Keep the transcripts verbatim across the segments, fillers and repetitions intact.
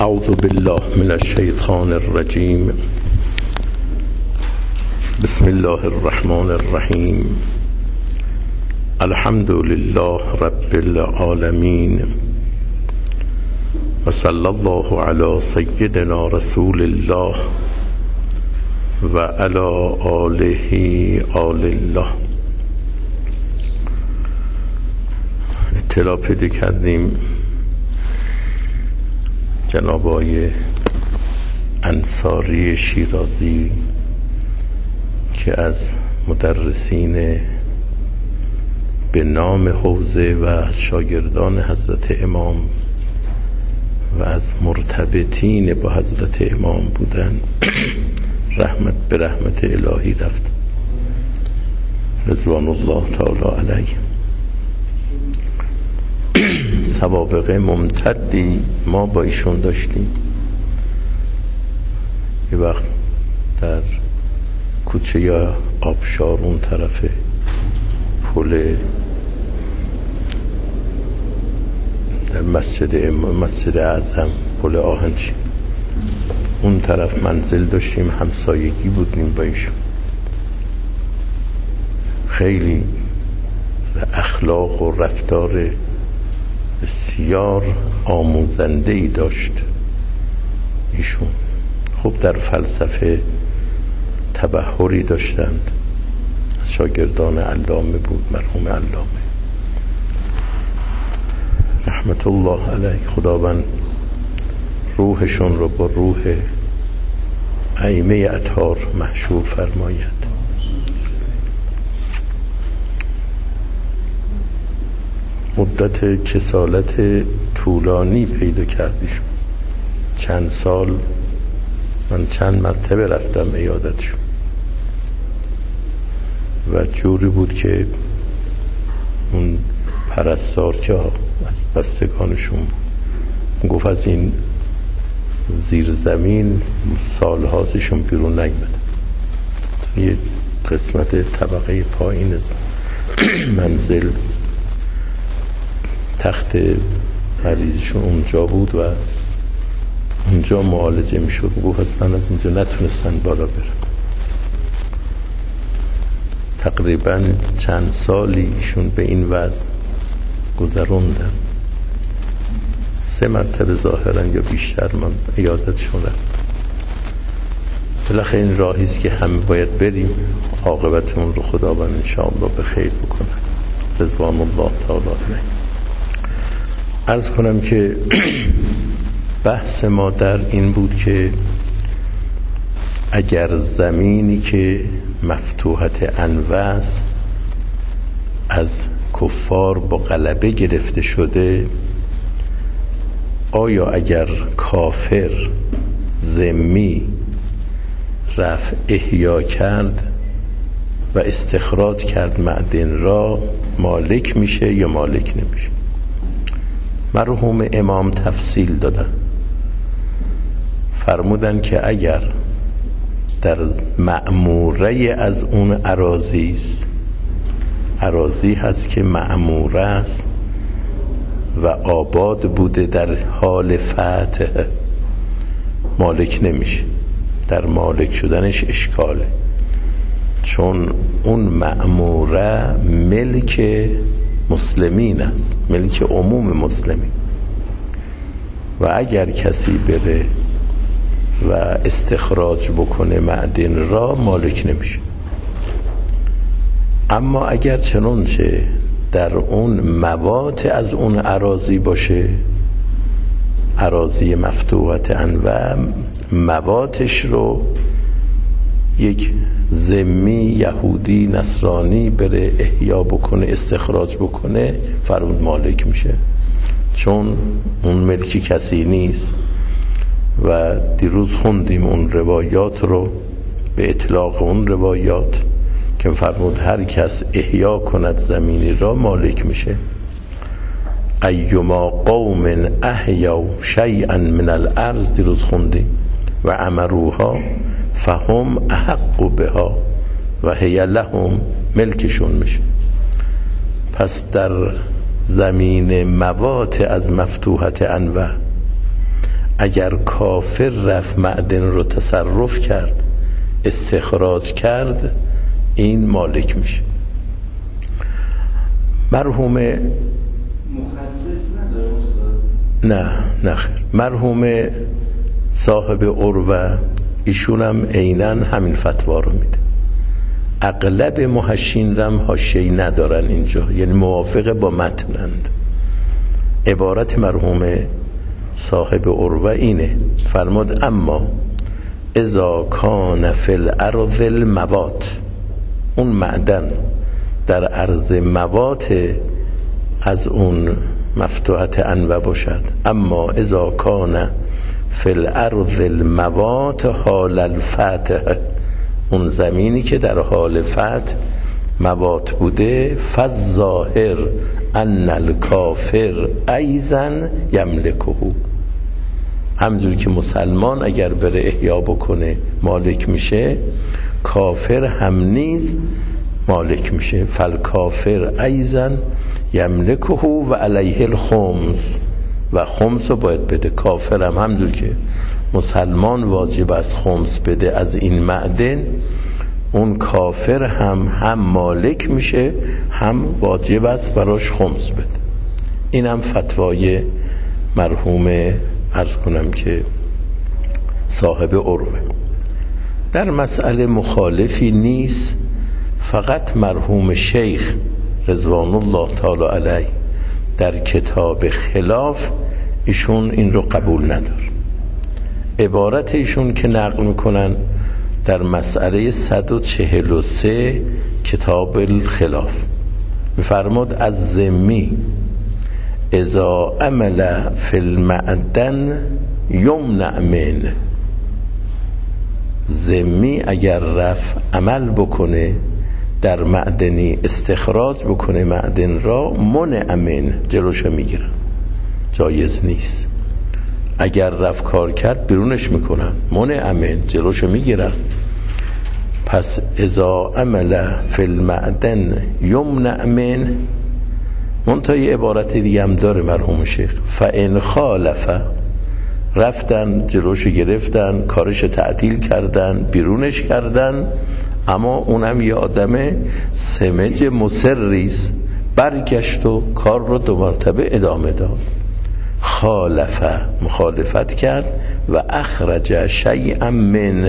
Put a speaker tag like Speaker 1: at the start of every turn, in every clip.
Speaker 1: اعوذ بالله من الشیطان الرجیم. بسم الله الرحمن الرحیم. الحمد لله رب العالمین و صلی الله علی سیدنا رسول الله و علی آله آل الله. اطلاع پیدا کردیم جناب آقای انصاری شیرازی که از مدرسین به نام حوزه و از شاگردان حضرت امام و از مرتبطین با حضرت امام بودن، رحمت به رحمت الهی رفت رضوان الله تعالی علیه. سوابق ممتدی ما با ایشون داشتیم. یه وقت در کوچه یا آبشار اون طرف پل در مسجد مسجد اعظم، پل آهنچی، اون طرف منزل داشتیم، همسایگی بودیم با ایشون. خیلی اخلاق و رفتار بسیار آموزنده ای داشت ایشون. خب در فلسفه تبحری داشتند. از شاگردان علامه بود، مرحوم علامه رحمت الله علیه. خداوند روحشون رو با روح ائمه اطهار محشور فرماید. مدت کسالت طولانی پیدا کردیشون. چند سال من چند مرتبه رفتم عیادتشون و جوری بود که اون پرستار که از بستگانشون گفت از این زیر زمین سالهازشون بیرون نیامد. یه قسمت طبقه پایین منزل تخت مریضشون اونجا بود و اونجا معالجه میشد. گفت اصلا از اینجا نتونستن بالا برن. تقریبا چند سالی ایشون به این وضع گذروندن. سه مرتبه ظاهرا یا بیشتر من عیادتشون رفت. بالاخره این راهیست که همه باید بریم، عاقبتمون رو خداوند انشاءالله به خیر بکنه رضوان الله تعالی علیه. عرض کنم که بحث ما در این بود که اگر زمینی که مفتوحت انواع از کفار با غلبه گرفته شده، آیا اگر کافر ذمی رفت احیا کرد و استخراج کرد معدن را، مالک میشه یا مالک نمیشه؟ مرحوم امام تفصیل دادن، فرمودن که اگر در معموره از اون اراضی است، اراضی هست که معموره است و آباد بوده در حال فتح، مالک نمیشه. در مالک شدنش اشکاله، چون اون معموره ملک مسلمین است، ملک عموم مسلمین، و اگر کسی بره و استخراج بکنه معدن را، مالک نمیشه. اما اگر چنانچه در اون مواد از اون اراضی باشه، اراضی مفتوحت انواع، موادش رو یک ذمی یهودی نصرانی بره احیا بکنه، استخراج بکنه، فرمود مالک میشه، چون اون ملکی کسی نیست. و دیروز خوندیم اون روایات رو، به اطلاق اون روایات که فرمود هر کس احیا کند زمینی را مالک میشه. ایما قوم احیوا شیئا من الارض، دیروز خوندیم، و امروها فهم احق بها و هی لهم، ملکشون میشه. پس در زمین موات از مفتوحت انواع اگر کافر رفت معدن رو تصرف کرد، استخراج کرد، این مالک میشه. مرحوم
Speaker 2: مخصص نداره استاد؟
Speaker 1: نه نه خیر. مرحوم صاحب عروه ایشون هم عیناً همین فتوا رو میده. اغلب محشین رم حاشیه‌ای ندارن اینجا، یعنی موافق با متنند. عبارت مرحوم صاحب عروه اینه، فرمود اما اذا کان فی الارض الموات، اون معدن در عرض موات از اون مفتوحت انوع باشد، اما اذا کان فی الارض الموات حال الفتح، اون زمینی که در حال فتح موات بوده، فالظاهر ان الکافر ایضا یملکه، همجوری که مسلمان اگر بره احیا بکنه مالک میشه، کافر هم نیز مالک میشه. فالکافر ایضا یملکه و علیه الخمس، و خمس رو باید بده. کافر هم همجور که مسلمان واجب از خمس بده از این معدن، اون کافر هم هم مالک میشه، هم واجب است براش خمس بده. این هم فتوای مرحوم عرض کنم که صاحب عروه. در مسئله مخالفی نیست، فقط مرحوم شیخ رضوان الله تعالی علیه در کتاب خلاف ایشون این رو قبول نداره. عبارت ایشون که نقل میکنن در مسئله صد و چهل و سه کتاب الخلاف میفرماد از ذمی اذا عمل فی المعدن یمنع منه، ذمی اگر رفت عمل بکنه در معدنی، استخراج بکنه معدن را، منع منه، جلوشو میگیرن، جایز نیست. اگر رفت کار کرد بیرونش میکنن، منع منه، جلوشو میگیرن. پس اذا عمل فی المعدن یمنع منه. منتها یه عبارت دیگه هم داره مرحوم شیخ، فان خالف، رفتن جلوشو گرفتن، کارش تعطیل کردن، بیرونش کردن، اما اونم یه آدم سمج مصریست، برگشت و کار رو دو مرتبه ادامه داد. خالفه، مخالفت کرد، و اخرج شیئا من،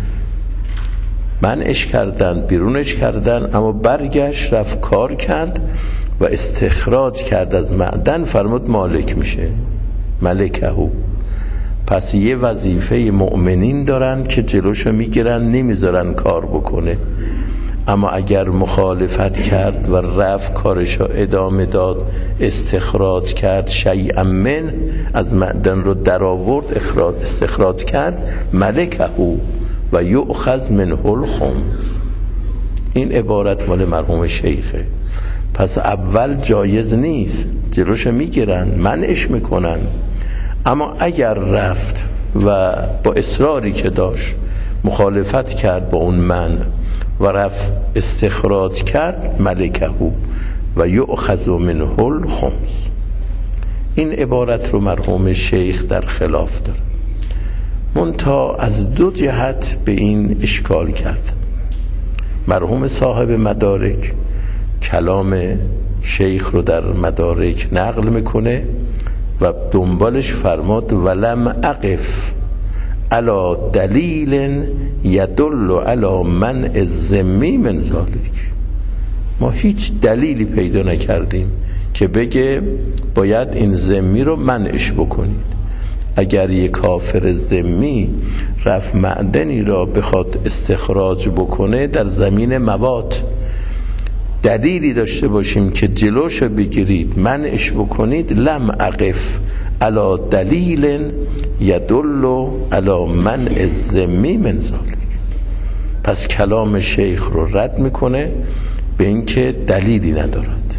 Speaker 1: منعش کردن، بیرونش کردن، اما برگشت رفت کار کرد و استخراج کرد از معدن، فرمود مالک میشه، ملکهو. پس یه وظیفه مؤمنین دارن که جلوشو میگیرن، نمیذارن کار بکنه. اما اگر مخالفت کرد و رفت کارشو ادامه داد، استخراج کرد، شیئا من، از معدن رو در آورد، اخراج استخراج کرد، ملکهو و یؤخذ منه الخمس. این عبارت مال مرحوم شیخه. پس اول جایز نیست، جلوشو میگیرن، منعش میکنن. اما اگر رفت و با اصراری که داشت مخالفت کرد با اون منع و رفت استخراج کرد، ملکهو و یؤخذ منه الخمس. این عبارت رو مرحوم شیخ در خلاف داره. منتها از دو جهت به این اشکال کرد. مرحوم صاحب مدارک کلام شیخ رو در مدارک نقل میکنه و دنبالش فرماد ولم اقف علی دلیل یدل علی منع الذمی من ذلک. ما هیچ دلیلی پیدا نکردیم که بگه باید این ذمی رو منعش بکنید. اگر یک کافر ذمی رفت معدنی را بخواد استخراج بکنه در زمین موات، دلیلی داشته باشیم که جلوشو بگیرید، منعش بکنید، لم اقف علی دلیل یدل علی منع الذمی من ذلک. پس کلام شیخ رو رد میکنه به اینکه دلیلی ندارد.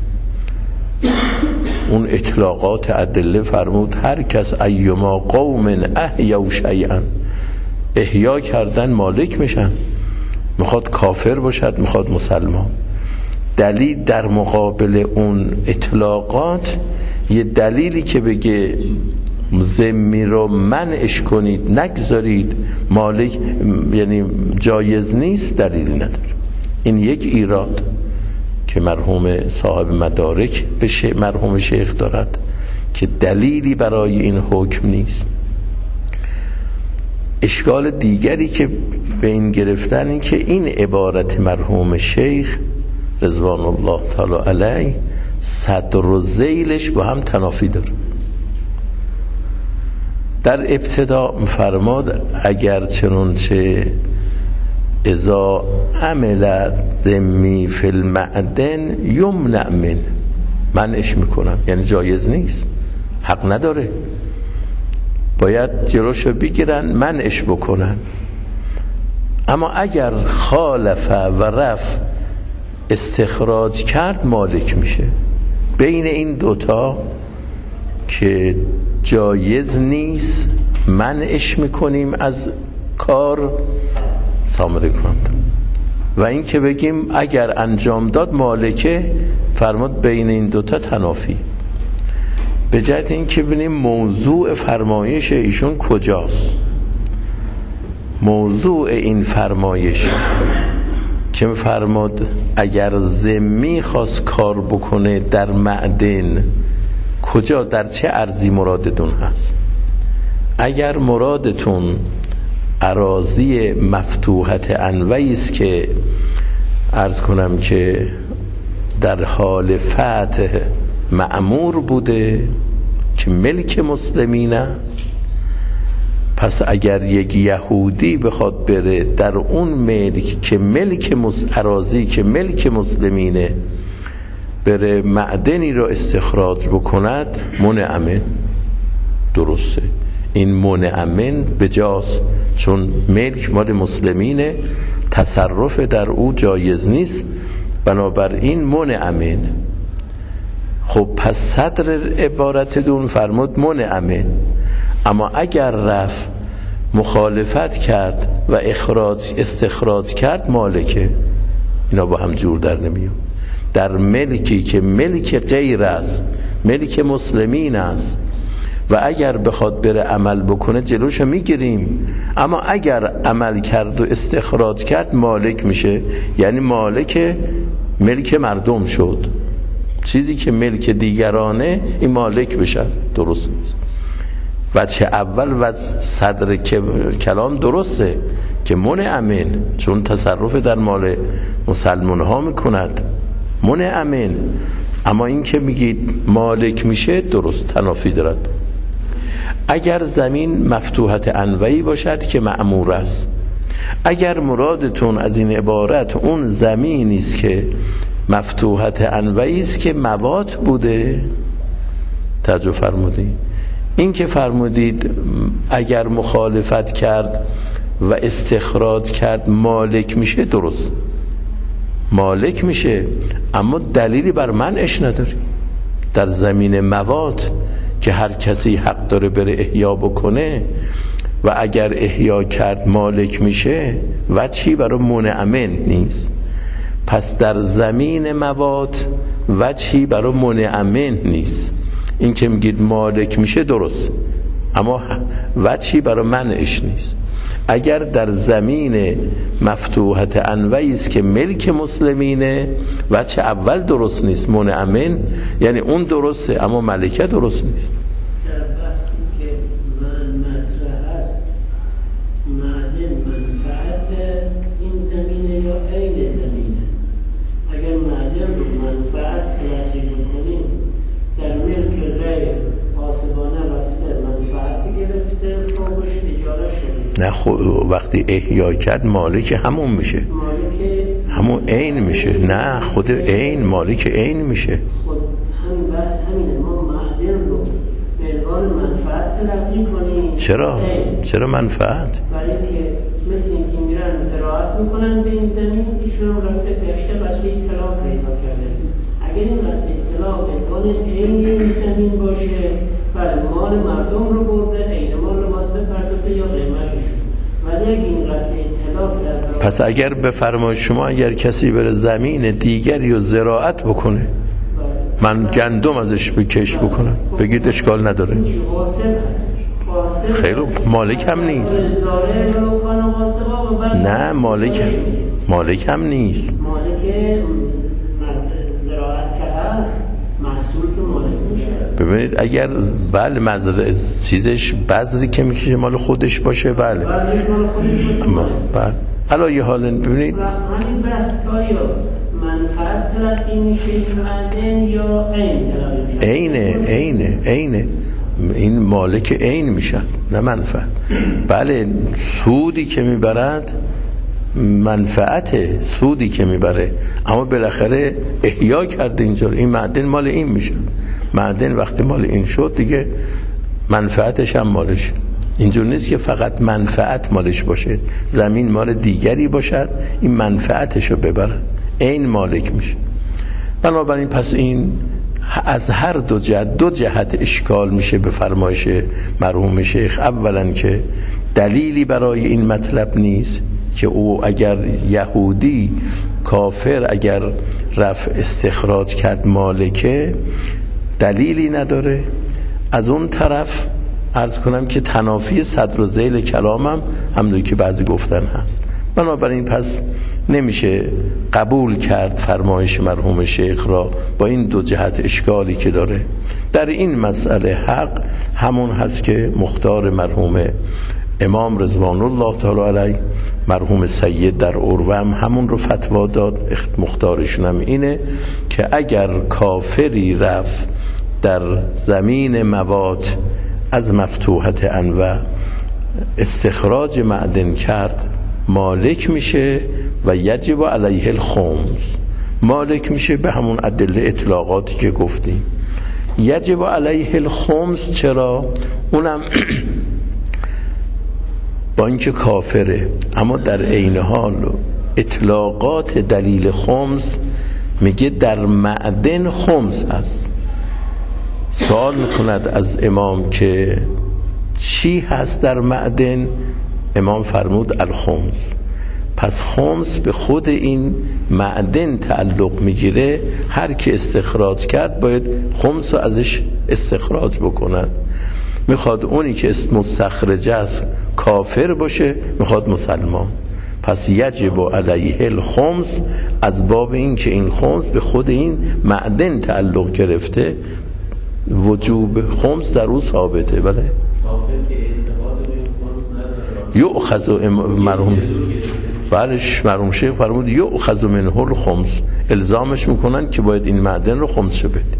Speaker 1: اون اطلاقات ادله فرمود هر کس ایما قوم احیوا شیئا، احیا کردن مالک میشن، میخواد کافر باشد میخواد مسلمان. دلیل در مقابل اون اطلاقات، یه دلیلی که بگه ذمی رو منعش کنید، نگذارید مالک، یعنی جایز نیست، دلیلی نداره. این یک ایراد که مرحوم صاحب مدارک به شه مرحوم شیخ دارد که دلیلی برای این حکم نیست. اشکال دیگری که به این گرفتن این که این عبارت مرحوم شیخ رضوان الله تعالی علیه صدر و ذیلش با هم تنافی داره. در ابتدا فرماد اگر چنانچه اذا عمل ذمی فی المعدن یمنع من، منعش میکنم، یعنی جایز نیست، حق نداره، باید جلوشو بگیرن، منعش بکنن. اما اگر خالف و رف استخراج کرد مالک میشه. بین این دوتا که جایز نیست منعش میکنیم از کار سامره کنند، و این که بگیم اگر انجام داد مالکه، فرمود بین این دوتا تنافی. به جهت این که ببینیم موضوع فرمایش ایشون کجاست. موضوع این فرمایش که فرمود اگر ذمی خواست کار بکنه در معدن، کجا، در چه ارضی مرادتون هست؟ اگر مرادتون اراضی مفتوحت انوعی است که عرض کنم که در حال فتح مأمور بوده که ملک مسلمین است، پس اگر یک یهودی بخواد بره در اون ملک که ملک اراضی که ملک مسلمینه بره معدنی را استخراج بکند، منعمن، درسته، این منعمن بجاست، چون ملک مال مسلمینه، تصرف در او جایز نیست، بنابراین منعمن. خب پس صدر عبارت دون فرمود منعمن. اما اگر رفت مخالفت کرد و اخراج استخراج کرد مالکه، اینا با هم جور در نمیاد. در ملکی که ملک غیر است، ملک مسلمین است، و اگر بخواد بره عمل بکنه جلوشو میگیریم، اما اگر عمل کرد و استخراج کرد مالک میشه، یعنی مالک ملک مردم شد. چیزی که ملک دیگرانه این مالک بشه، درست نیست. وجه اول و صدر کلام درسته که منعمن، چون تصرف در مال مسلمان ها میکند، منعمن. اما این که میگید مالک میشه، درست، تنافی دارد. اگر زمین مفتوحت انوعی باشد که مأمور است، اگر مرادتون از این عبارت اون زمینی است که مفتوحت انوعی است که موات بوده، توجه فرمودید. این که فرمودید اگر مخالفت کرد و استخراج کرد مالک میشه، درست، مالک میشه، اما دلیلی بر منعش نداری. در زمین موات که هر کسی حق داره بره احیا بکنه و اگر احیا کرد مالک میشه، وجهی برای منعمن نیست. پس در زمین موات وجهی برای منعمن نیست. این که میگید مالک میشه، درست، اما وجهی برای منعش نیست. اگر در زمین مفتوحت انوعی است که ملک مسلمینه، وجه اول درست نیست، منعمن، یعنی اون درسته اما ملکه درست نیست.
Speaker 2: در بحثی که من مطرح است، معدن منفعت این زمینه یا عین زمینه؟ اگر معدن رو منفعت تلقی بکنیم، در ملک غیر آسبانه رفته منفعت گرفته، خوبش اجاره شده.
Speaker 1: نه خب وقتی احیا کرد مالک همون میشه،
Speaker 2: مالک
Speaker 1: همون عین میشه. نه خود عین، مالک عین میشه.
Speaker 2: خود همین بحث همینه، ما معدن رو به عنوان منفعت تلقی کنیم.
Speaker 1: چرا؟
Speaker 2: عین.
Speaker 1: چرا منفعت؟
Speaker 2: برای که مثل اینکه میرن زراعت میکنن به این زمین، ایشون رفته گشته قطعه اطلاع پیدا کرده. اگر این قطعه اطلاع به عنوان عین این زمین باشه، بله مال مردم رو برده، عین مال رو باید بپردازه یا قیمتشون. ولی اگر این قطعه اطلاع در
Speaker 1: پس اگر به فرمان شما اگر کسی بره زمین دیگری رو زراعت بکنه، من گندم ازش بکش بکنم بگید اشکال نداره. خیلی مالک هم نیست. نه مالک مالک هم نیست.
Speaker 2: مالک زراعت که هست محصول که مالک میشه.
Speaker 1: ببینید اگر بله مزرعه چیزش بذری که میکشه مال خودش باشه بله
Speaker 2: بذرش مال خودش باشه
Speaker 1: بله حالا یه حال ببینید
Speaker 2: همین بحث آیا منفعت تلقی میشه معدن یا عین تلقی میشه؟
Speaker 1: عینه عینه عینه این مالک عین میشن نه منفعت. بله سودی که میبرد منفعت سودی که میبره اما بالاخره احیا کرده اینجا این معدن مال این میشه. معدن وقتی مال این شد دیگه منفعتش هم مالش. اینجور نیست که فقط منفعت مالش باشه زمین مال دیگری باشد این منفعتشو ببره این مالک میشه. بنابراین پس این از هر دو جهت دو جهت اشکال میشه به فرمایش مرحوم شیخ. اولا که دلیلی برای این مطلب نیست که او اگر یهودی کافر اگر رفع استخراج کرد مالکه دلیلی نداره. از اون طرف عرض کنم که تنافی صدر و ذیل کلامم همونطور که بعضی گفتن هست. بنابراین پس نمیشه قبول کرد فرمایش مرحوم شیخ را با این دو جهت اشکالی که داره. در این مسئله حق همون هست که مختار مرحوم امام رضوان الله تعالی علیه مرحوم سید در عروه هم همون رو فتوا داد. مختارشون هم اینه که اگر کافری رفت در زمین مواد از مفتوحت انواع استخراج معدن کرد مالک میشه و یجب علیه الخمس مالک میشه به همون ادله اطلاقاتی که گفتیم. یجب علیه الخمس چرا؟ اونم با اینکه کافره اما در عین حال اطلاقات دلیل خمس میگه در معدن خمس هست. سوال میکند از امام که چی هست در معدن؟ امام فرمود الخمس. پس خمس به خود این معدن تعلق میگیره. هر کی استخراج کرد باید خمس رو ازش استخراج بکند. میخواد اونی که مستخرجه است کافر باشه میخواد مسلمان. پس یجب علیه الخمس از باب این که این خمس به خود این معدن تعلق گرفته وجوب خمس در او ثابته. بله یؤخذ مرحوم بعدش مرحوم شیخ فرمود یؤخذ منه الخمس الزامش میکنن که باید این معدن رو خمس شه بده.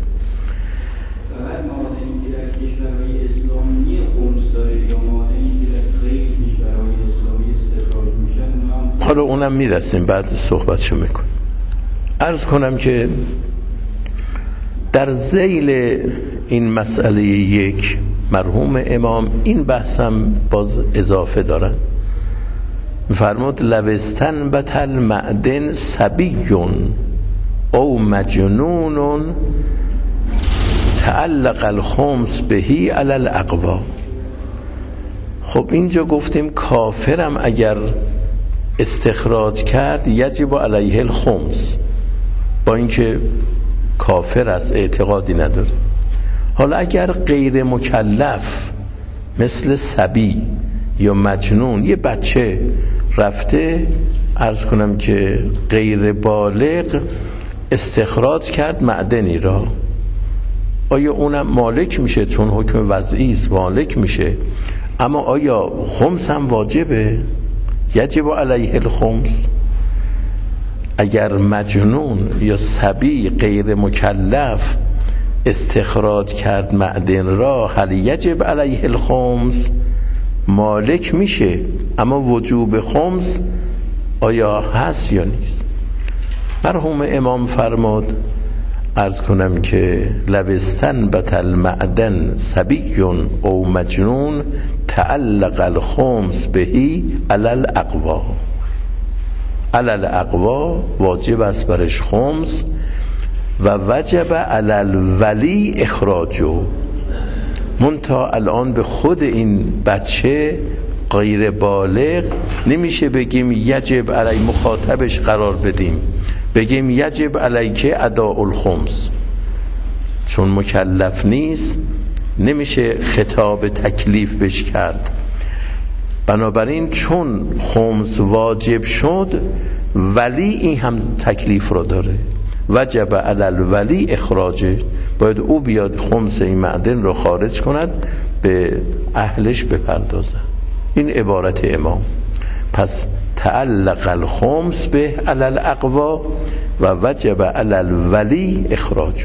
Speaker 1: حالا اونم میرسیم بعد صحبتشو میکنیم. عرض کنم که در ذیل این مسئله یک مرحوم امام این بحثم باز اضافه دارن. فرمود لوستن بتل معدن سبیون او مجنون تعلق الخمس بهی علی الاقوا. خب اینجا گفتیم کافرم اگر استخراج کرد یجب علیه الخمس با اینکه کافر است اعتقادی نداره. حالا اگر غیر مکلف مثل صبی یا مجنون یه بچه رفته عرض کنم که غیر بالغ استخراج کرد معدنی را آیا اونم مالک میشه؟ چون حکم وضعی است مالک میشه. اما آیا خمس هم واجبه؟ یجب علیه الخمس. اگر مجنون یا صبی غیر مکلف استخراج کرد معدن را هل یجب علیه الخمس مالک میشه اما وجوب خمس آیا هست یا نیست؟ مرحوم امام فرمود عرض کنم که لوستن بتل معدن صبیون او مجنون تعلق الخمس بهی علی الاقوا. علی الاقوا واجب است برش خمس و وجب علی الولی اخراجو. منتها الان به خود این بچه غیر بالغ نمیشه بگیم یجب علی مخاطبش قرار بدیم بگیم یجب علی که اداء الخمس. چون مکلف نیست نمیشه خطاب تکلیف بش کرد. بنابراین چون خمس واجب شد، ولی این هم تکلیف رو داره. وجب علی الولی اخراجه، باید او بیاد خمس این معدن رو خارج کند، به اهلش بپردازه. این عبارت امام. پس تعلق الخمس به علی الاقوا و وجب علی الولی اخراجه.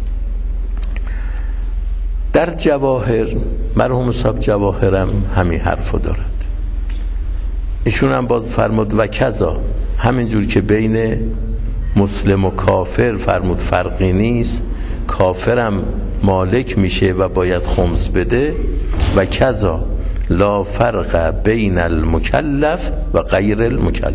Speaker 1: در جواهر، مرحوم صاحب جواهرم همین حرفو دارد. ایشون هم باز فرمود و کذا، همینجور که بین مسلم و کافر فرمود فرقی نیست، کافرم مالک میشه و باید خمس بده، و کذا لا فرق بین المکلف و غیر المکلف.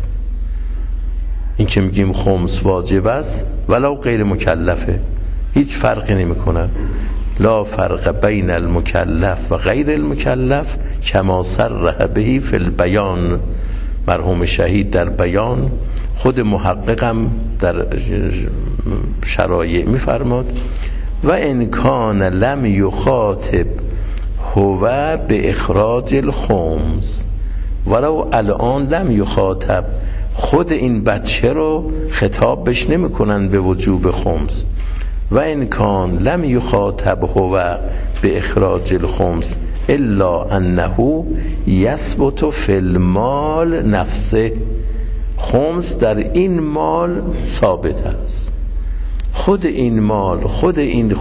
Speaker 1: این که میگیم خمس واجب است ولو غیر مکلفه، هیچ فرقی نمی کنه. لا فرق بین المکلف و غیر المکلف کما صرح به فی البیان. مرحوم شهید در بیان، خود محققم در شرایع میفرماد و ان کان لم یخاطب هو به اخراج الخمس، ولو الان لم یخاطب، خود این بچه رو خطاب بش نمی کنن به وجوب خمس. و ان کان لم یخاطب هو به اخراج الخمس الا انه یثبت فی المال نفسه، خمس در این مال ثابت است. خود این مال، خود این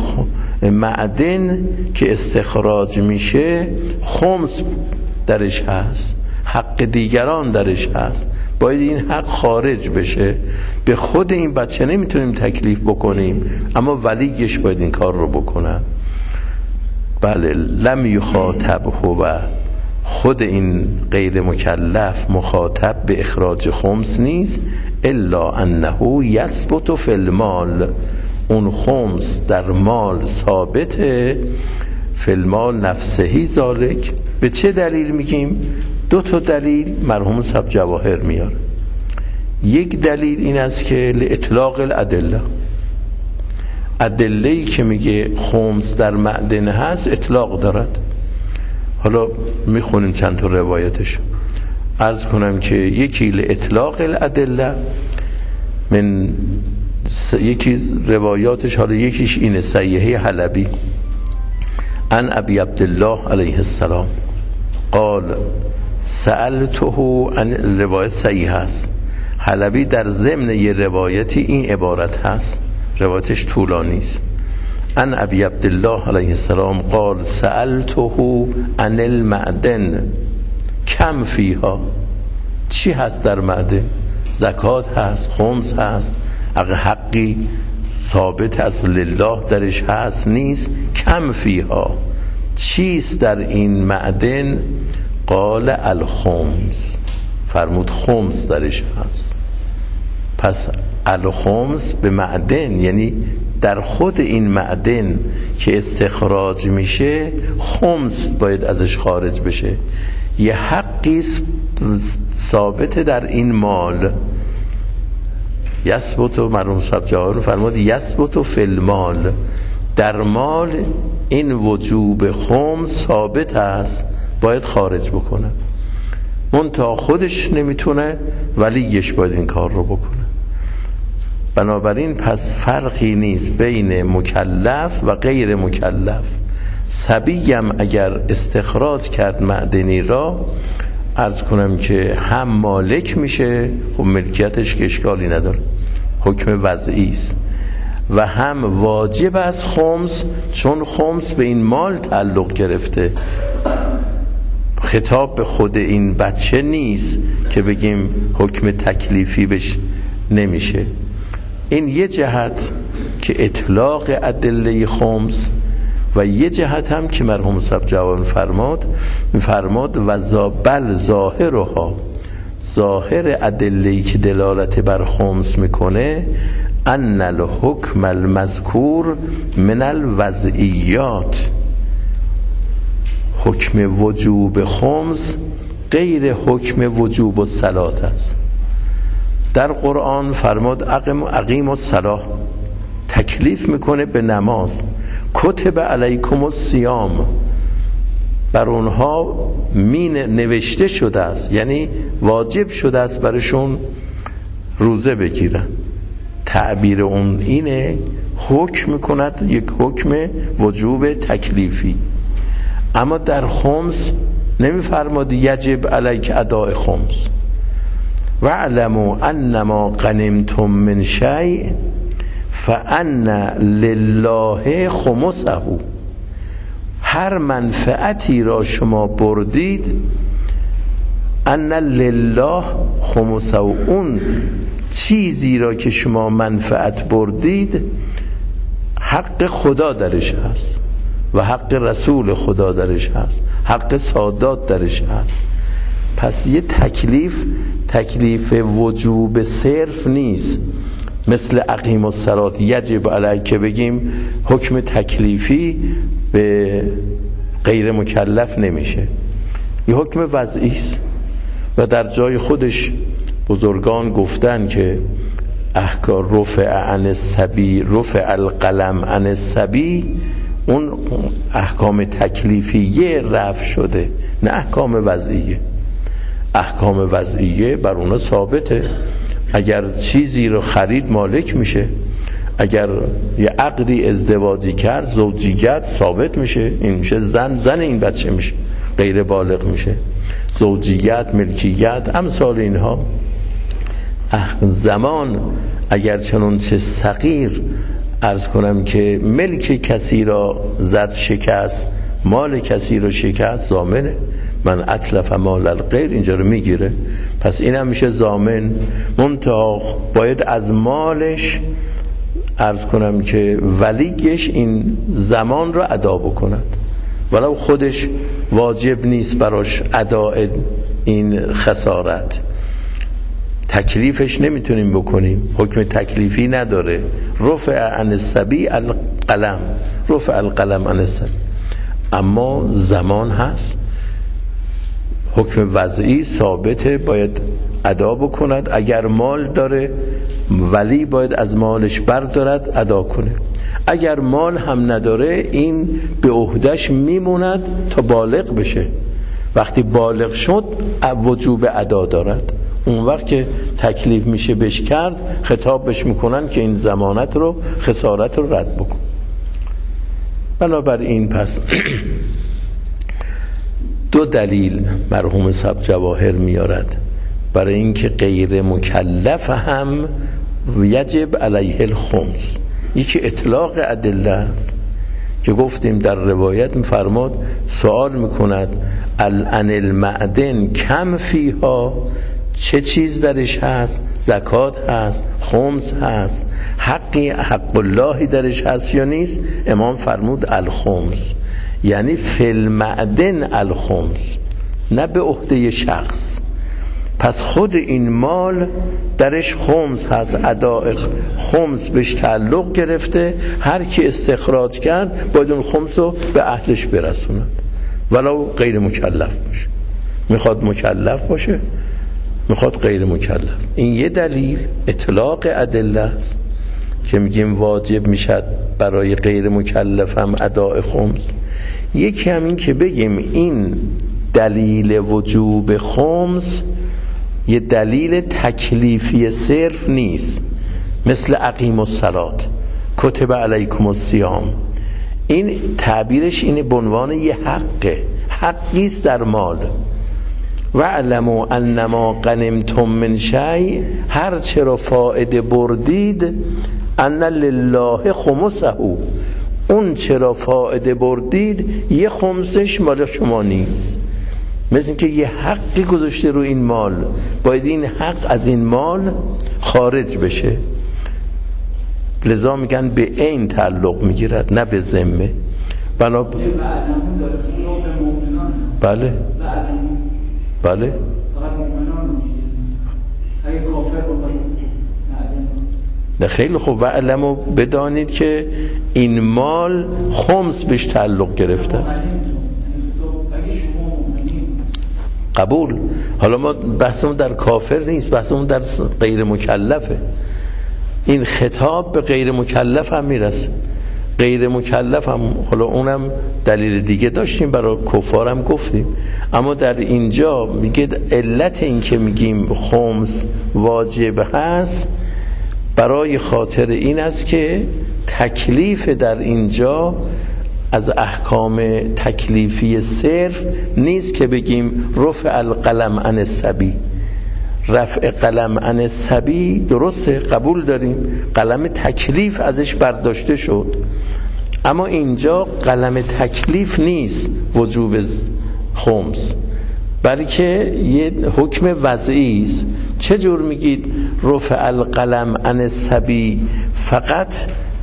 Speaker 1: معدن که استخراج میشه، خمس درش هست، حق دیگران درش هست، باید این حق خارج بشه. به خود این بچه نمیتونیم تکلیف بکنیم، اما ولیش باید این کار رو بکنن. بله، لم یخاطب هو، خود این غیر مکلف مخاطب به اخراج خمس نیست، الا انه یثبت فی المال، اون خمس در مال ثابته، فی المال نفسهی ذالک. به چه دلیل میگیم؟ دو تا دلیل مرحوم صاحب جواهر میاره. یک دلیل این است که لاطلاق الادله، ادله‌ای که میگه خمس در معدن هست اطلاق دارد. حالا میخونیم چند تا روایتش. عرض کنم که یکی لاطلاق الادله، من یکی روایاتش، حالا یکیش اینه، صحیحه حلبی عن ابی عبدالله علیه السلام قال سألته عن، روایت صحیح هست. حلبی در ضمن یه روایتی این عبارت هست، روایتش طولانی است. عن ابی عبدالله علیه السلام قال سألته عن المعدن کم فیها، چی هست در معدن؟ زکات هست، خمس هست، حقی ثابت هست لله درش هست نیست، کم فیها، چیست در این معدن؟ قال الخمس، فرمود خمس درش هست. پس الخمس به معدن، یعنی در خود این معدن که استخراج میشه خمس باید ازش خارج بشه. یه حقی ثابت در این مال، یثبت، مرحوم صاحب جواهر فرمود یثبت فی المال، در مال این وجوب خمس ثابت است، باید خارج بکنه. منتها خودش نمیتونه، ولیش باید این کار رو بکنه. بنابراین پس فرقی نیست بین مکلف و غیر مکلف. صبیم اگر استخراج کرد معدنی را، عرض کنم که هم مالک میشه، خب ملکیتش که اشکالی نداره، حکم وضعی است، و هم واجب است خمس، چون خمس به این مال تعلق گرفته. خطاب به خود این بچه نیست که بگیم حکم تکلیفی بش نمیشه. این یه جهت که اطلاق ادله خمس، و یه جهت هم که مرحوم صاحب جوان فرماد فرماد و بل ظاهرها، ظاهر ادله‌ای که دلالت بر خمس میکنه، ان الحکم المذکور من الوضعیات، حکم وجوب خمس غیر حکم وجوب الصلاة است. در قرآن فرماد اقیم اقیم الصلاة، تکلیف میکنه به نماز. کتب علیکم الصیام، بر اونها مین نوشته شده است، یعنی واجب شده است برشون روزه بگیرن. تعبیر اون اینه، حکم میکند یک حکم وجوب تکلیفی. اما در خمس نمیفرماد یجب علیک اداء خمس. واعلموا انما غنمتم من شیء فان لله خمسه. هر منفعتی را شما بردید، ان لله خمسه، اون چیزی را که شما منفعت بردید حق خدا درش هست و حق رسول خدا درش هست، حق سادات درش هست. پس یه تکلیف تکلیف وجوب صرف نیست، مثل اقیم الصلاة یجب علیک که بگیم حکم تکلیفی به غیر مکلف نمیشه، یه حکم وضعی است. و در جای خودش بزرگان گفتن که احکام رفع عن الصبی، رفع القلم عن الصبی، اون احکام تکلیفیه رفع شده، نه احکام وضعیه. احکام وضعیه بر اونا ثابته، اگر چیزی رو خرید مالک میشه، اگر یه عقدی ازدواجی کرد زوجیت ثابت میشه، این میشه زن، زن این بچه میشه، غیر بالغ میشه. زوجیت، ملکیت، امثال اینها. زمان اگر چنانچه صغیر عرض کنم که ملک کسی را زد شکست، مال کسی رو شکست، ضامنه. من اتلف مال الغیر اینجا رو میگیره، پس این هم میشه ضامن. منتها باید از مالش عرض کنم که ولیش این زمان رو ادا بکند، ولو خودش واجب نیست براش اداء این خسارت. تکلیفش نمیتونیم بکنیم، حکم تکلیفی نداره. رفع عن الصبی القلم، رفع القلم عن الصبی، اما زمان هست. حکم وضعی ثابته، باید ادا بکند. اگر مال داره ولی باید از مالش بردارد ادا کنه. اگر مال هم نداره این به عهدهش میموند تا بالغ بشه. وقتی بالغ شد وجوب ادا دارد، اون وقت که تکلیف میشه بش کرد خطاب بش میکنن که این ضمانت رو، خسارت رو رد بکن. بنابراین پس دو دلیل مرحوم صاحب جواهر میارد برای اینکه غیر مکلف هم یجب علیه الخمس. یکی اطلاق ادله است که گفتیم در روایت میفرماد، سوال میکند الان المعدن کم فیها، چه چیز درش هست؟ زکات هست، خمس هست، حقی حق اللهی درش هست یا نیست؟ امام فرمود الخمس، یعنی فی المعدن الخمس، نه به عهده شخص. پس خود این مال درش خمس هست، اداء خمس بهش تعلق گرفته، هر کی استخراج کرد باید اون خمس رو به اهلش برسوند، ولو غیر مکلف باشه. میخواد مکلف باشه، میخواد غیر مکلف. این یه دلیل اطلاق ادله است که میگیم واجب میشد برای غیر مکلف هم اداء خمس. یکی همین که بگیم این دلیل وجوب خمس یه دلیل تکلیفی صرف نیست، مثل اقیم الصلاة، کتب علیکم الصیام. این تعبیرش اینه به عنوان یه حقه، حقیست در مال. واعلموا انما غنمتم من شیء، هر چرا فائده بردید، ان لله خمسه، اون چرا فائده بردید یه خمسش مال شما نیست. مثل اینکه یه حقی گذاشته رو این مال، باید این حق از این مال خارج بشه. لذا میگن به عین تعلق میگیرد نه به ذمه. بنا بله بله نه خیلی خوب. و علمو بدانید که این مال خمس بهش تعلق گرفته است. قبول. حالا ما بحثمون در کافر نیست، بحثمون در غیر مکلفه. این خطاب به غیر مکلف هم میرسه. غیر مکلف هم حالا اونم دلیل دیگه داشتیم برای کفار هم گفتیم، اما در اینجا میگه علت این که میگیم خمس واجب هست برای خاطر این است که تکلیف در اینجا از احکام تکلیفی صرف نیست که بگیم رفع القلم عن الصبی. رفع قلم عن الصبی درسته، قبول داریم، قلم تکلیف ازش برداشته شد، اما اینجا قلم تکلیف نیست وجوب خمس، بلکه یه حکم وضعی است. چه جور میگید رفع القلم عن الصبی؟ فقط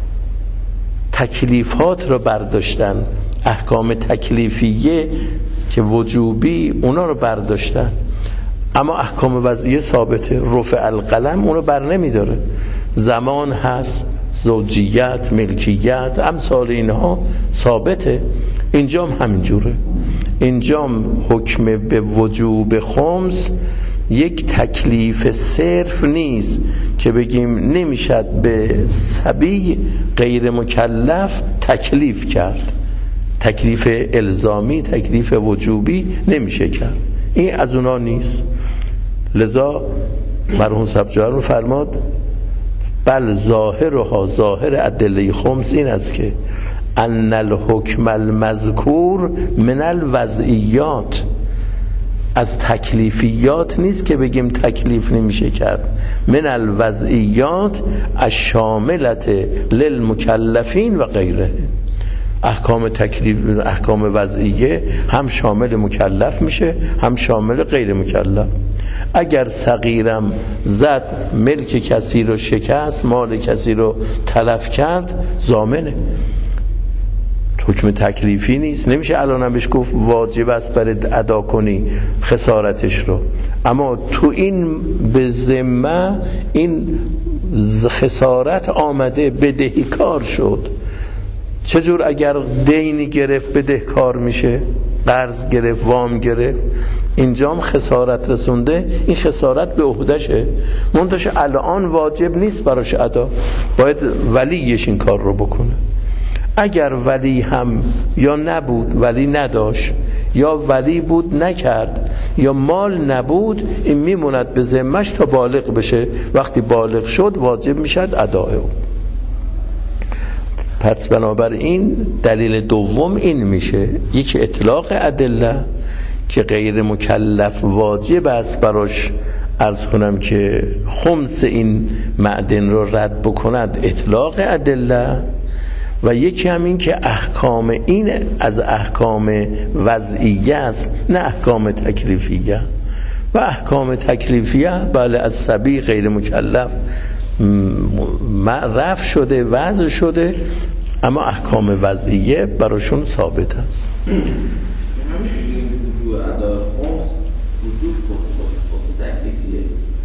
Speaker 1: تکلیفات رو برداشتن، احکام تکلیفیه که وجوبی اونا رو برداشتن، اما احکام وضعیه ثابته. رفع القلم اونو بر نمیداره. زمان هست، زوجیت، ملکیت، امثال اینها ثابته. اینجام همینجوره. اینجام حکم به وجوب خمس یک تکلیف صرف نیست که بگیم نمیشد به صبی غیر مکلف تکلیف کرد، تکلیف الزامی، تکلیف وجوبی نمیشه کرد. این از اونا نیست. لذا مرحوم سبزوار فرماد بل ظاهرها، ظاهر ادله خمس این است که ان الحکم المذکور من الوضعیات، از تکلیفیات نیست که بگیم تکلیف نمیشه کرد، من الوضعیات الشاملت للمکلفین و غیره. احکام تکلیف، احکام وضعیه هم شامل مکلف میشه هم شامل غیر مکلف. اگر صغیرم زد، ملک کسی رو شکست، مال کسی رو تلف کرد، ضامنه، حکم تکلیفی نیست. نمیشه الانم بهش گفت واجب است برات ادا کنی خسارتش رو، اما تو این به ذمه این خسارت آمده، بدهکار شد. چجور اگر دینی گرفت بدهکار میشه؟ قرض گرفت، وام گرفت، اینجام خسارت رسونده، این خسارت به عهدهشه، منتش الان واجب نیست براش ادا، باید ولیش این کار رو بکنه. اگر ولی هم یا نبود، ولی نداشت، یا ولی بود نکرد، یا مال نبود، این میموند به ذمه‌اش تا بالغ بشه. وقتی بالغ شد واجب میشد ادای او. پس بنابراین دلیل دوم این میشه، یک اطلاق ادله که غیر مکلف واجب است براش عرض کنم که خمس این معدن رو رد بکند، اطلاق ادله، و یکی هم این که احکام این از احکام وضعیه است نه احکام تکلیفیه. و احکام تکلیفیه بله از صبی غیر مکلف رفع شده، وضع شده، اما احکام وضعیه براشون ثابت است.
Speaker 3: وجوب ادا خمس وجوب تکلیفیه.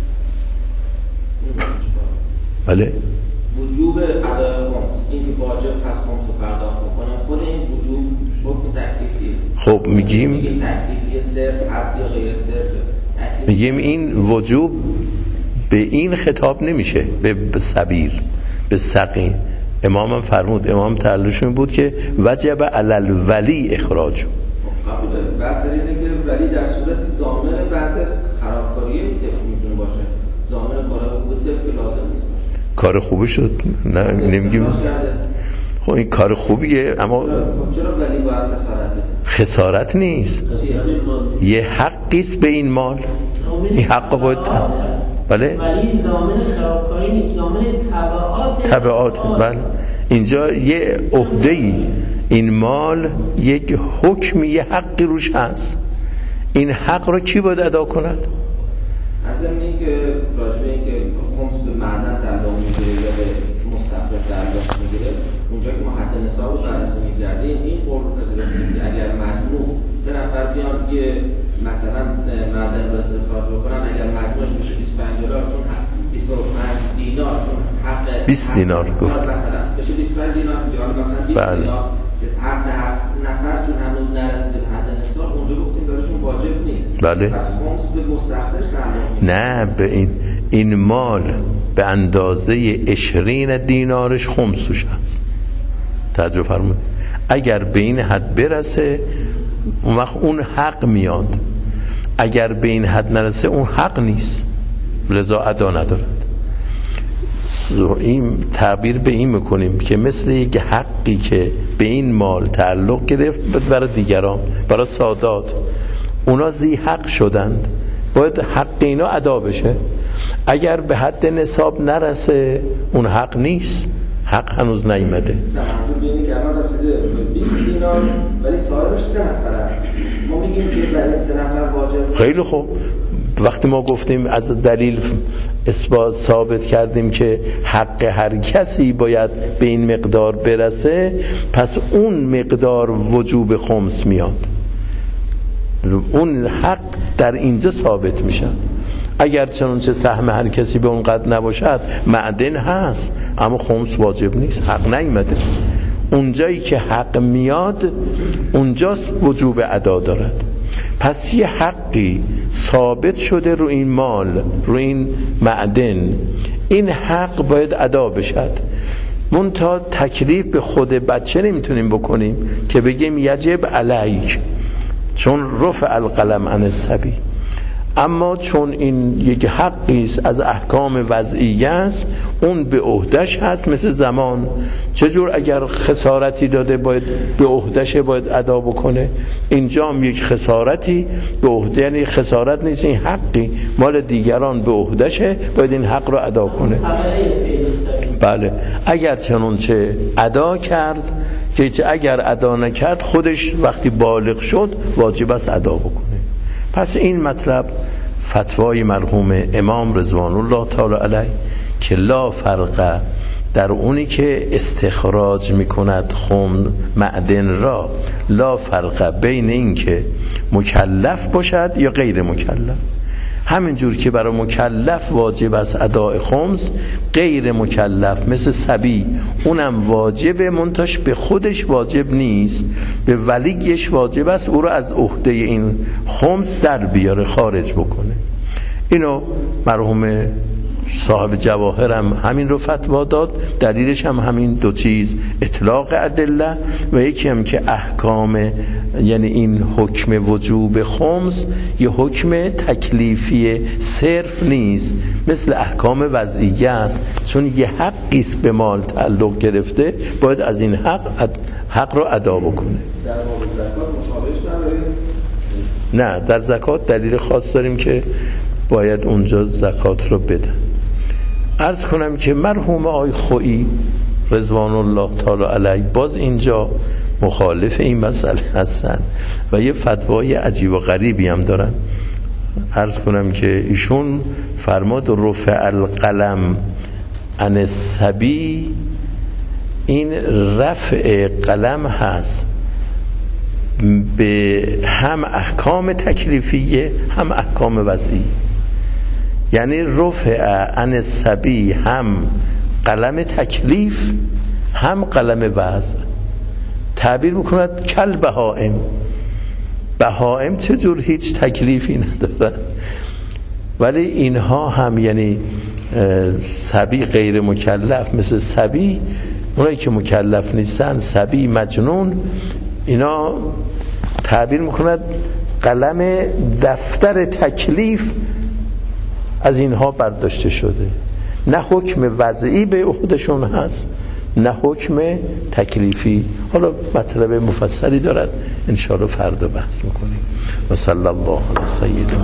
Speaker 1: بله
Speaker 3: وجوب ادای خمس، این که واجب هست خمس رو پرداخت بکنه، خود این وجوب حکم تکلیفیه.
Speaker 1: خب میگیم
Speaker 3: میگیم تکلیفیه صرف هست یا غیر صرف؟
Speaker 1: میگیم این وجوب به این خطاب نمیشه، به سبیل، به سقیم. امام هم فرمود، امام تعلیش این بود که وجب علی الولی اخراج.
Speaker 3: قبوله. بحث اینه که ولی در صورت ضامن بعضی از خرابکاری طفل میتونه باشه، ضامن کار خوب طفل که لازم نیست باشه.
Speaker 1: کار خوبی شد نه نمیگیم. خب این کار خوبیه، اما
Speaker 3: چرا ولی باید خسارت بده؟
Speaker 1: خسارت نیست، یه حقیست به این مال، این حق باید بله
Speaker 2: ولی ضامن خرابکاری نیست، ضامن تبعات
Speaker 1: تبعات. بله اینجا یه عهده‌ای، این مال یک حکمی، یه حقی روش هست، این حق رو کی باید ادا کند؟
Speaker 3: از این که راجبه این که خمس به معدن تعلق میگیره یا به مستقر تعلق میگیره، اونجا که ما حد نصاب رو بررسی می‌کردیم این قول پذیرفتیم که اگر مجموع سه نفر بیان که مثلا معدن رو استخراج بکنن، اگر مجموعش بشه بیست و پنج دلار، چون بیست و پنج دینار، چون حق
Speaker 1: بیست دینار گفت
Speaker 3: مثلا بشه بیست و پنج دینار، یا مثلا بیست
Speaker 1: بله.
Speaker 3: دینار که حق هست نفر چون هنوز نرسیده به حد نصاب، اونجا گفتیم براشون واجب نیست.
Speaker 1: بله.
Speaker 3: پس خمس به مستحقش تعلق میگیره.
Speaker 1: نه به این این مال به اندازه عشرین دینارش خمسش هست. توجه فرمود. اگر به این حد برسه اون وقت اون حق میاد، اگر به این حد نرسه اون حق نیست، لذا ادا ندارد. این تعبیر به این میکنیم که مثل یک حقی که به این مال تعلق گرفت برای دیگران، برای سادات، اونا زی حق شدند، باید حق اینا ادا بشه. اگر به حد نصاب نرسه اون حق نیست، حق هنوز نیامده.
Speaker 3: ببینید که الان رسیده به بیست دینار ولی صاحبش سه نفره، ما میگیم که برای سه نفر واجب.
Speaker 1: خیلی خوب، وقتی ما گفتیم از دلیل اثبات ثابت کردیم که حق هر کسی باید به این مقدار برسه، پس اون مقدار وجوب خمس میاد، اون حق در اینجا ثابت میشه. اگر چنانچه سهم هر کسی به اون قدر نباشد معدن هست اما خمس واجب نیست، حق نیامده. اونجایی که حق میاد اونجاست وجوب ادا دارد. پس یه حقی ثابت شده رو این مال، رو این معدن، این حق باید ادا بشد. منتها تکلیف به خود بچه نمیتونیم بکنیم که بگیم یجب علیک، چون رفع القلم عن الصبی. اما چون این یک حقی است از احکام وضعیه است، اون به عهدهش هست. مثل زمان، چجور اگر خسارتی داده باید به عهدهش باید ادا بکنه، اینجا هم یک خسارتی به عهده، یعنی خسارت نیست، این حقی مال دیگران به عهدهشه، باید این حق رو ادا کنه. بله، اگر چنانچه ادا کرد که اگر ادا نکرد خودش وقتی بالغ شد واجب است ادا بکنه. پس این مطلب فتوای مرحوم امام رضوان الله تعالی علیه که لا فرق در اونی که استخراج میکند خم معدن را، لا فرق بین این که مکلف باشد یا غیر مکلف. همینجور که برای مکلف واجب است اداء خمس، غیر مکلف مثل صبی اونم واجبه، منتاش به خودش واجب نیست، به ولیش واجب است او رو از عهده این خمس در بیاره، خارج بکنه. اینو مرحوم صاحب جواهر هم همین رو فتوا داد، دلیلش هم همین دو چیز، اطلاق ادله و یکی هم که احکام، یعنی این حکم وجوب خمس یه حکم تکلیفی صرف نیست، مثل احکام وضعیه است، چون یه حقی است به مال تعلق گرفته، باید از این حق حق رو ادا بکنه.
Speaker 3: در مورد زکات مشابهش نداره؟
Speaker 1: نه، در زکات دلیل خاص داریم که باید اونجا زکات رو بدن. عرض کنم که مرحوم آی خویی رضوان الله تعالی علیه باز اینجا مخالف این مسئله هستن و یه فتوای عجیب و غریبی هم دارن. عرض کنم که ایشون فرماد رفع القلم عن الصبی، این رفع قلم هست به هم احکام تکلیفیه هم احکام وضعی، یعنی رفع عن الصبی هم قلم تکلیف هم قلم وضع. تعبیر میکند کل بهائم، بهائم چجور هیچ تکلیفی ندارن، ولی اینها هم یعنی صبی غیر مکلف مثل صبی، اونایی که مکلف نیستن صبی مجنون، اینا تعبیر میکند قلم دفتر تکلیف از اینها برداشته شده، نه حکم وضعی به عهدشون هست نه حکم تکلیفی. حالا مطلب مفصلی دارد، انشاءالله فردا بحث میکنیم. و صلی الله علی سیدنا